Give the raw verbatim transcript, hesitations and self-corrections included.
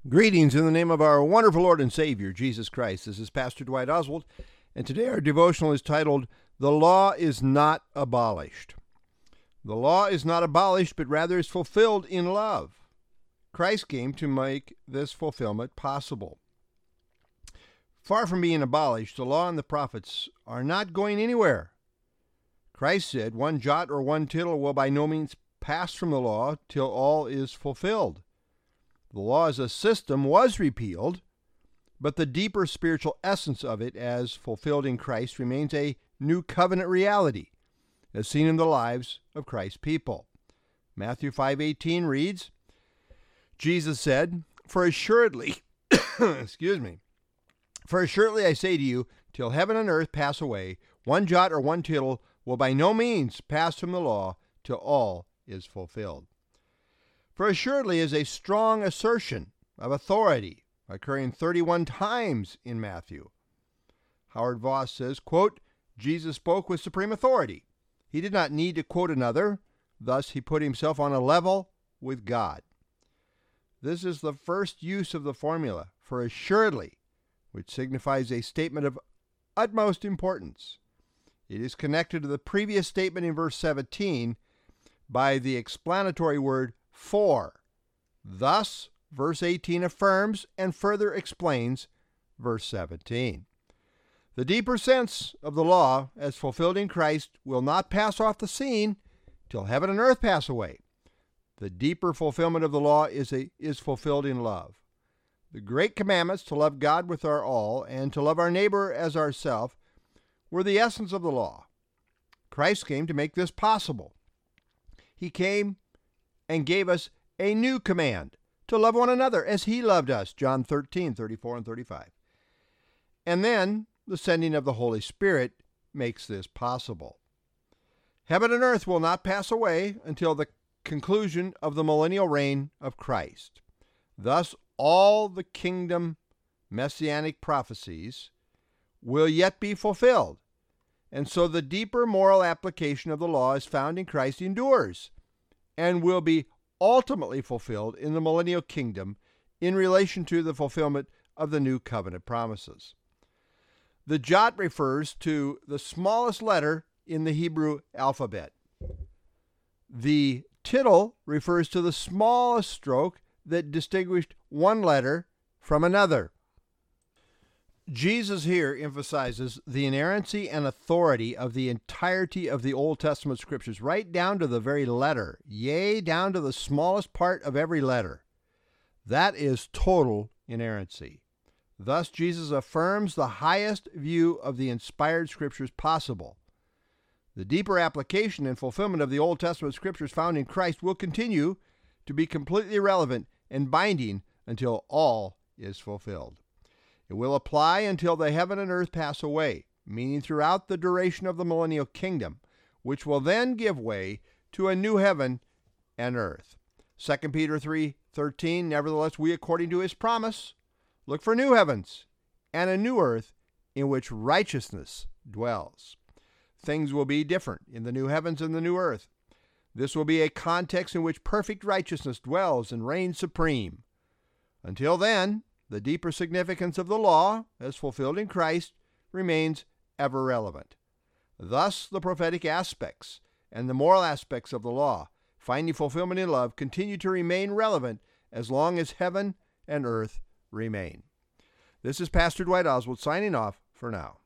Greetings in the name of our wonderful Lord and Savior, Jesus Christ. This is Pastor Dwight Oswald, and today our devotional is titled, The Law is Not Abolished. The law is not abolished, but rather is fulfilled in love. Christ came to make this fulfillment possible. Far from being abolished, the law and the prophets are not going anywhere. Christ said, one jot or one tittle will by no means pass from the law till all is fulfilled. The law as a system was repealed, but the deeper spiritual essence of it as fulfilled in Christ remains a new covenant reality, as seen in the lives of Christ's people. Matthew five eighteen reads, Jesus said, For assuredly, excuse me, for assuredly I say to you, till heaven and earth pass away, one jot or one tittle will by no means pass from the law till all is fulfilled. For assuredly is a strong assertion of authority, occurring thirty-one times in Matthew. Howard Voss says, quote, Jesus spoke with supreme authority. He did not need to quote another, thus he put himself on a level with God. This is the first use of the formula, for assuredly, which signifies a statement of utmost importance. It is connected to the previous statement in verse seventeen by the explanatory word for. Thus, verse eighteen affirms and further explains verse seventeen. The deeper sense of the law, as fulfilled in Christ, will not pass off the scene till heaven and earth pass away. The deeper fulfillment of the law is, a, is fulfilled in love. The great commandments to love God with our all and to love our neighbor as ourself were the essence of the law. Christ came to make this possible. He came and gave us a new command, to love one another as he loved us, John thirteen, thirty-four and thirty-five. And then the sending of the Holy Spirit makes this possible. Heaven and earth will not pass away until the conclusion of the millennial reign of Christ. Thus, all the kingdom messianic prophecies will yet be fulfilled. And so the deeper moral application of the law as found in Christ endures and will be ultimately fulfilled in the millennial kingdom in relation to the fulfillment of the new covenant promises. The jot refers to the smallest letter in the Hebrew alphabet. The tittle refers to the smallest stroke that distinguished one letter from another. Jesus here emphasizes the inerrancy and authority of the entirety of the Old Testament scriptures, right down to the very letter, yea, down to the smallest part of every letter. That is total inerrancy. Thus, Jesus affirms the highest view of the inspired scriptures possible. The deeper application and fulfillment of the Old Testament scriptures found in Christ will continue to be completely relevant and binding until all is fulfilled. It will apply until the heaven and earth pass away, meaning throughout the duration of the millennial kingdom, which will then give way to a new heaven and earth. Second Peter three thirteen, nevertheless, we, according to his promise, look for new heavens and a new earth in which righteousness dwells. Things will be different in the new heavens and the new earth. This will be a context in which perfect righteousness dwells and reigns supreme. Until then, the deeper significance of the law, as fulfilled in Christ, remains ever relevant. Thus, the prophetic aspects and the moral aspects of the law, finding fulfillment in love, continue to remain relevant as long as heaven and earth remain. This is Pastor Dwight Oswald signing off for now.